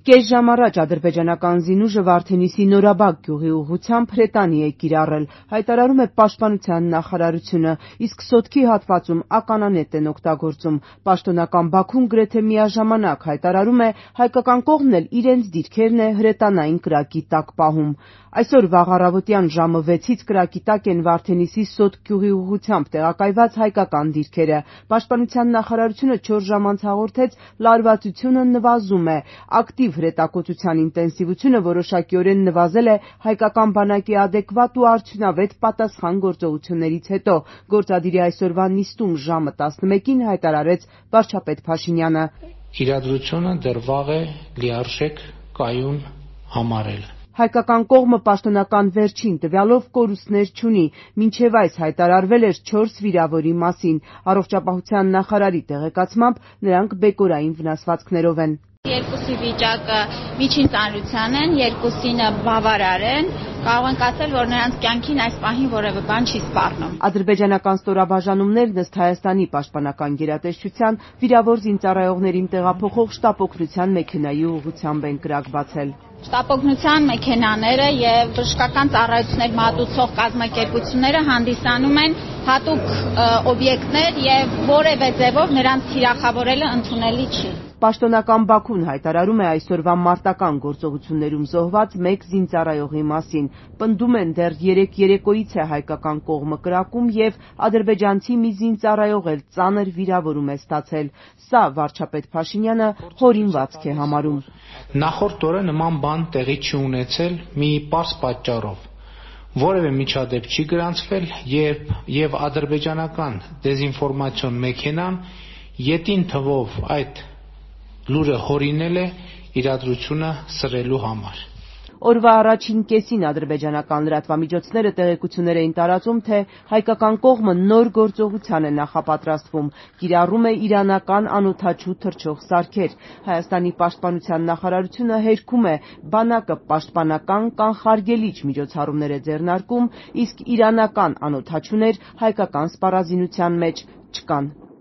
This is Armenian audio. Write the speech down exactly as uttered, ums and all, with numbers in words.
Կես ժամ առաջ ադրբեջանական զինուժը Վարդենիսի Նորաբակ գյուղի ուղղությամբ հրետանի է կիրառել, հայտարարում է Պաշտպանության նախարարությունը, իսկ Սոտքի հատվածում ականանետ են օգտագործում։ Պաշտոնական Բաքուն գրեթե միաժամանակ հայտարարում է հայկական կողմն էլ իրենց դիրքերն է հրետանային կրակի տակ պահում։ Այսօր վաղ առավոտյան ժամը վեցից կրակի տակ են Վարդենիսի Սոտք գյուղի ուղղությամբ տեղակայված հայկական դիրքերը։ Պաշտպանության նախարարությունը չորս ժամ անց հաղորդեց լարվածությունը նվազում է, ակտիվ հրետակոծության ինտենսիվությունը որոշակիորեն նվազել է հայկական բանակի ադեկվատ ու արդյունավետ պատասխան գործողություններից հետո, գործադիրի այսօրվա նիստում ժամը տասնմեկին հայտարարեց վարչապետ Փաշինյանը։ Իրադրությունը դեռ վաղ է լիարժեք կայուն համարել։ Հայկական կողմը պաշտոնական վերջին տվյալով կորուստներ չունի, մինչև այս հայտարարվել էր չորս վիրավորի մասին։ Առողջապահության նախարարի տեղեկացմամբ նրանք բեկորային վնասվածքներով են։ Երկուսի վիճակը միջին ծանրության են, երկուսինը բավարար են, կարող ենք ասել, որ նրանց կյանքին այս պահին որևէ բան չի սպառնում։ Ադրբեջանական ստորաբաժանումներն ըստ Հայաստանի պաշտպանական գերատեսչության վիրավոր զինծառայողներին տեղափոխող շտապօգնության մեքենայի ուղղությամբ են կրակ բացել։ Շտապօգնության մեքենաները եւ բժշկական ծառայություններ մատուցող կազմակերպությունները հանդիսանում են հատուկ օբյեկտներ եւ որևէ ձևով նրանց թիրախավորելը ընդունելի չի։ Պաշտոնական Բաքուն հայտարարում է այսօրվա մարտական գործողություններում զոհված մեկ զինծառայողի մասին։ Պնդում են դեռ երեկ երեկոյից է հայկական կողմը կրակում եւ ադրբեջանցի մի զինծառայող էլ ծանր վիրավորում է ստացել։ Սա վարչապետ Փաշինյանը հորինվածք է համարում։ Նախորդ օրը նման բան տեղի չի ունեցել մի պարզ պատճառով։ Որևէ միջադեպ չի գրանցվել եւ եւ ադրբեջանական դեզինֆորմացիոն մեքենան ետին թվով այդ լուրը հորինել է իրադրությունը սրելու համար։ Օրվա առաջին կեսին ադրբեջանական լրատվամիջոցները տեղեկություններ էին տարածում, թե հայկական կողմը նոր գործողության է նախապատրաստվում, կիրառում է իրանական անօդաչու թռչող սարքեր։ Հայաստանի պաշտպանության նախարարությունը հերքում է բանակը պաշտպանական կանխարգելիչ միջոցառումներ է ձեռնարկում, իսկ իրանական անօդաչուներ հայկական սպառազինության մեջ չկան։